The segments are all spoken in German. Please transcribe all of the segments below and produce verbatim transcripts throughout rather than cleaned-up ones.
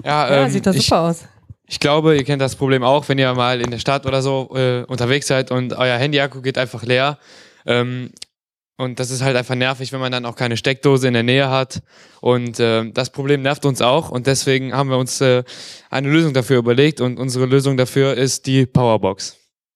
Ja, Ja, ähm, sieht doch ich, super aus. ich glaube, ihr kennt das Problem auch, wenn ihr mal in der Stadt oder so äh, unterwegs seid und euer Handy-Akku geht einfach leer. Ähm, und das ist halt einfach nervig, wenn man dann auch keine Steckdose in der Nähe hat. Und äh, das Problem nervt uns auch. Und deswegen haben wir uns äh, eine Lösung dafür überlegt. Und unsere Lösung dafür ist die Powerbox.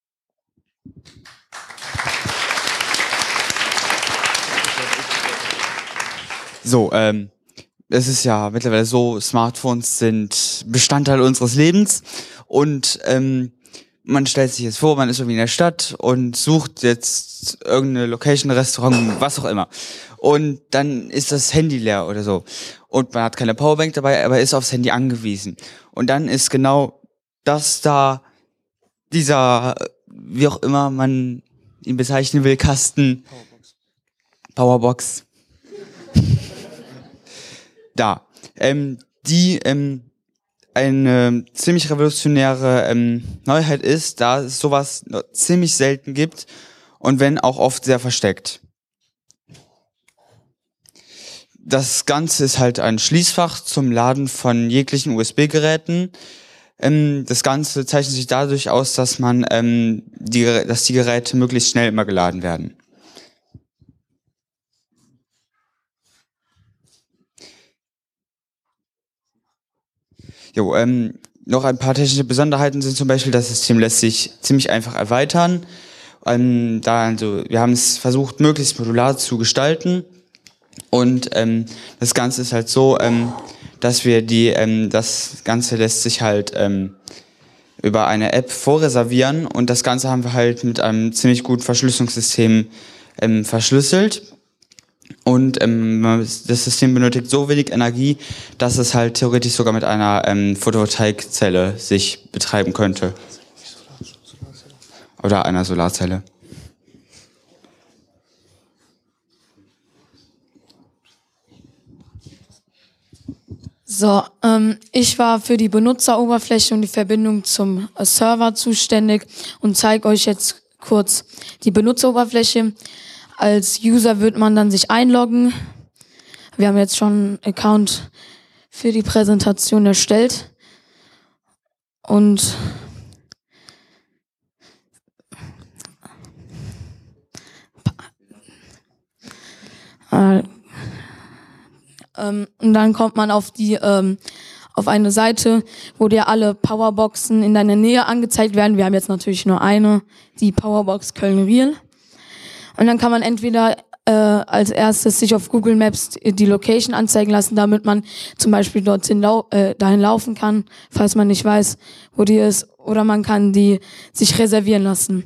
So, ähm, es ist ja mittlerweile so, Smartphones sind Bestandteil unseres Lebens und ähm, man stellt sich jetzt vor, man ist irgendwie in der Stadt und sucht jetzt irgendeine Location, Restaurant, was auch immer. Und dann ist das Handy leer oder so. Und man hat keine Powerbank dabei, aber ist aufs Handy angewiesen. Und dann ist genau das da, dieser, wie auch immer man ihn bezeichnen will, Kasten, Powerbox, da. Ähm, die ähm, eine ziemlich revolutionäre ähm, Neuheit ist, da es sowas noch ziemlich selten gibt und wenn auch oft sehr versteckt. Das Ganze ist halt ein Schließfach zum Laden von jeglichen U S B-Geräten. Ähm, das Ganze zeichnet sich dadurch aus, dass man ähm, die, dass die Geräte möglichst schnell immer geladen werden. Jo, ähm, noch ein paar technische Besonderheiten sind zum Beispiel, das System lässt sich ziemlich einfach erweitern. Ähm, da, also, wir haben es versucht, möglichst modular zu gestalten. Und ähm, das Ganze ist halt so, ähm, dass wir die, ähm, das Ganze lässt sich halt ähm, über eine App vorreservieren und das Ganze haben wir halt mit einem ziemlich guten Verschlüsselungssystem ähm, verschlüsselt. Und ähm, das System benötigt so wenig Energie, dass es halt theoretisch sogar mit einer ähm, Photovoltaikzelle sich betreiben könnte. Oder einer Solarzelle. So, ähm, ich war für die Benutzeroberfläche und die Verbindung zum äh, Server zuständig und zeige euch jetzt kurz die Benutzeroberfläche. Als User wird man dann sich einloggen. Wir haben jetzt schon einen Account für die Präsentation erstellt. Und äh, ähm, und dann kommt man auf die ähm, auf eine Seite, wo dir alle Powerboxen in deiner Nähe angezeigt werden. Wir haben jetzt natürlich nur eine, die Powerbox Köln-Riel. Und dann kann man entweder äh, als erstes sich auf Google Maps die Location anzeigen lassen, damit man zum Beispiel dorthin lau äh, dahin laufen kann, falls man nicht weiß, wo die ist. Oder man kann die sich reservieren lassen.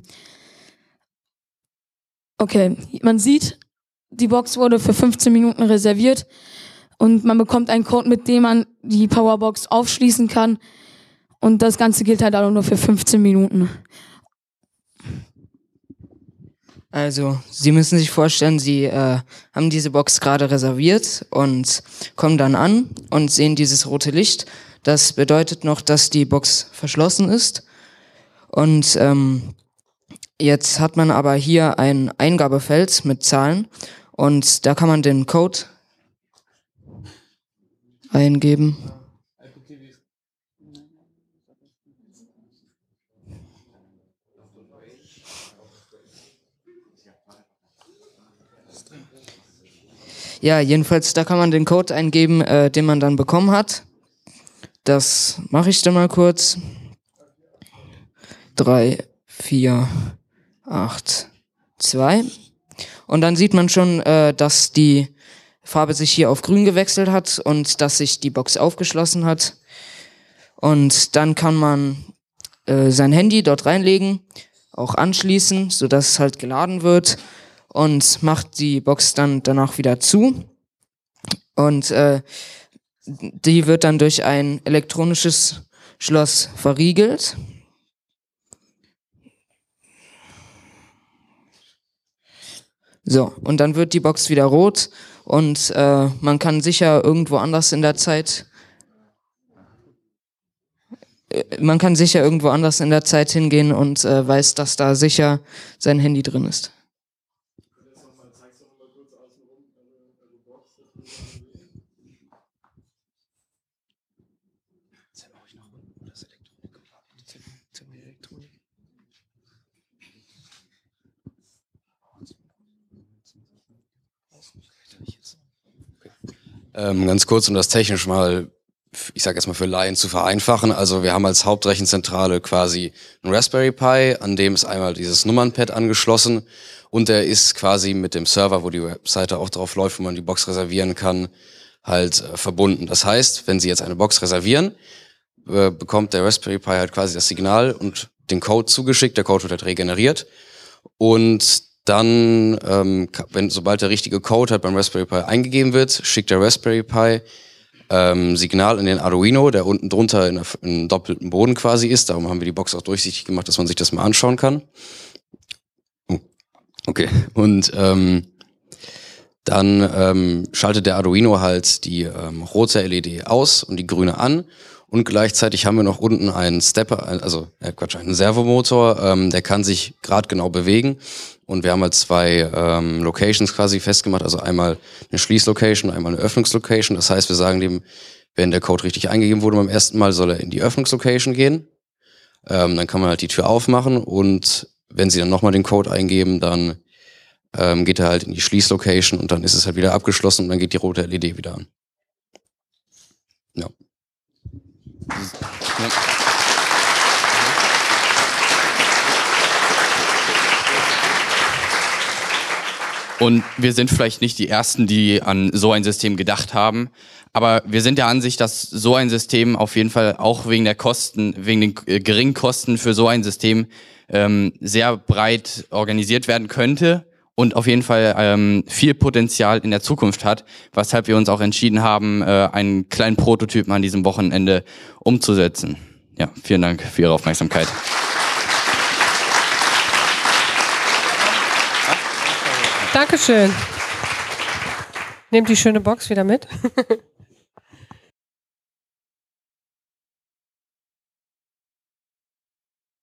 Okay, man sieht, die Box wurde für fünfzehn Minuten reserviert und man bekommt einen Code, mit dem man die Powerbox aufschließen kann. Und das Ganze gilt halt auch nur für fünfzehn Minuten. Also, Sie müssen sich vorstellen, Sie äh, haben diese Box gerade reserviert und kommen dann an und sehen dieses rote Licht. Das bedeutet noch, dass die Box verschlossen ist. Und ähm, jetzt hat man aber hier ein Eingabefeld mit Zahlen und da kann man den Code eingeben. Ja, jedenfalls, da kann man den Code eingeben, äh, den man dann bekommen hat. Das mache ich dann mal kurz. drei, vier, acht, zwei. Und dann sieht man schon, äh, dass die Farbe sich hier auf grün gewechselt hat und dass sich die Box aufgeschlossen hat. Und dann kann man äh, sein Handy dort reinlegen, auch anschließen, sodass es halt geladen wird und macht die Box dann danach wieder zu. Und äh, die wird dann durch ein elektronisches Schloss verriegelt. So, und dann wird die Box wieder rot und äh, man kann sicher irgendwo anders in der Zeit äh, man kann sicher irgendwo anders in der Zeit hingehen und äh, weiß, dass da sicher sein Handy drin ist. Ähm, ganz kurz, um das technisch mal, ich sage jetzt mal für Laien zu vereinfachen. Also wir haben als Hauptrechenzentrale quasi einen Raspberry Pi, an dem ist einmal dieses Nummernpad angeschlossen und der ist quasi mit dem Server, wo die Webseite auch drauf läuft, wo man die Box reservieren kann, halt äh, verbunden. Das heißt, wenn Sie jetzt eine Box reservieren, äh, bekommt der Raspberry Pi halt quasi das Signal und den Code zugeschickt, der Code wird halt regeneriert und dann, ähm, wenn sobald der richtige Code halt beim Raspberry Pi eingegeben wird, schickt der Raspberry Pi ähm, Signal in den Arduino, der unten drunter in einem doppelten Boden quasi ist. Darum haben wir die Box auch durchsichtig gemacht, dass man sich das mal anschauen kann. Oh, okay. Und ähm, dann ähm, schaltet der Arduino halt die ähm, rote L E D aus und die grüne an. Und gleichzeitig haben wir noch unten einen Stepper, also äh, Quatsch, einen Servomotor, ähm, der kann sich gerade genau bewegen. Und wir haben halt zwei ähm, Locations quasi festgemacht, also einmal eine Schließlocation, einmal eine Öffnungslocation. Das heißt, wir sagen dem, wenn der Code richtig eingegeben wurde beim ersten Mal, soll er in die Öffnungslocation gehen. Ähm, dann kann man halt die Tür aufmachen und wenn sie dann nochmal den Code eingeben, dann ähm, geht er halt in die Schließlocation und dann ist es halt wieder abgeschlossen und dann geht die rote L E D wieder an. Ja. Ja. Und wir sind vielleicht nicht die Ersten, die an so ein System gedacht haben, aber wir sind der Ansicht, dass so ein System auf jeden Fall auch wegen der Kosten, wegen den äh, geringen Kosten für so ein System ähm, sehr breit organisiert werden könnte und auf jeden Fall ähm, viel Potenzial in der Zukunft hat, weshalb wir uns auch entschieden haben, äh, einen kleinen Prototypen an diesem Wochenende umzusetzen. Ja, vielen Dank für Ihre Aufmerksamkeit. Dankeschön. Nehmt die schöne Box wieder mit.